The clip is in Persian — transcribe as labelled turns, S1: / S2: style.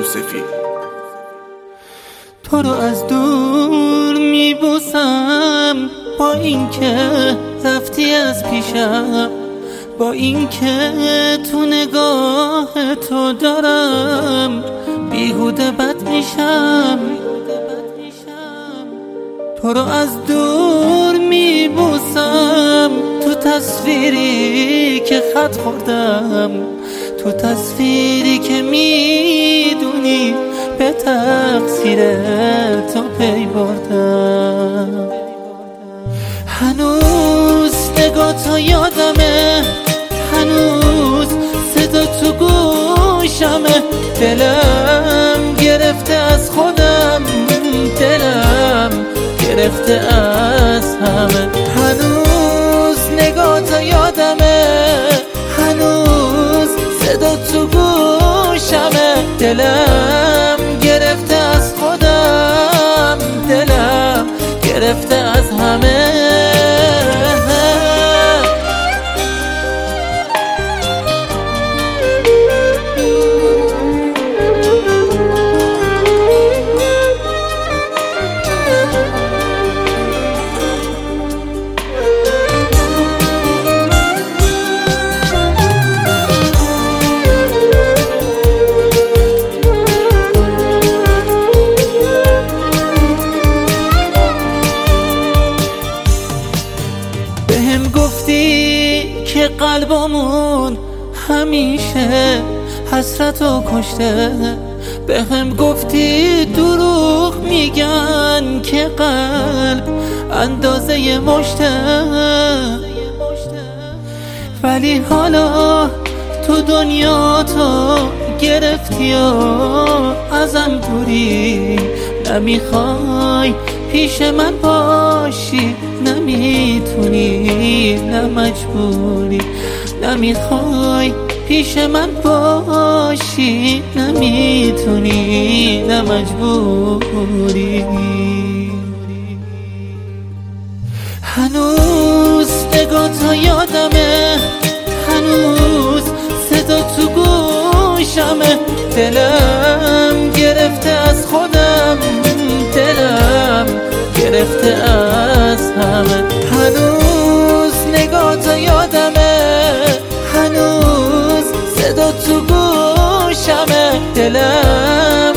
S1: یوسفی.
S2: تو رو از دور میبوسم با اینکه رفتی از پیشم، با اینکه تو نگاه تو دارم بیهوده بد میشم. تو رو از دور میبوسم تو تصویری که خط خوردم، تو تصویری که میدونی به تقصیر تو پی بردم. هنوز نگاه یادمه، هنوز صدا تو گوشمه. دلم گرفته از خودم، دلم گرفته از همه. هنوز نگاه یادمه، هنوز صدا تو گوشمه. دلم گرفته از خودم، دلم گرفته از همه. بهم گفتی که قلبمون همیشه حسرتو کشته، بهم گفتی دروغ میگن که قلب اندازه مشته. ولی حالا تو دنیا تو گرفتی و ازم دوری، نمیخوای پیش من باشی، نمیتونی نه مجبوری. نمیخوای پیش من باشی، نمیتونی نه مجبوری. هنوز نگاه یادمه، هنوز صدا تو گوشمه. دلم گرفته از خودم، دلم گرفته از همه. هنوز نگاه یادمه، هنوز صدا تو گوشمه. دلم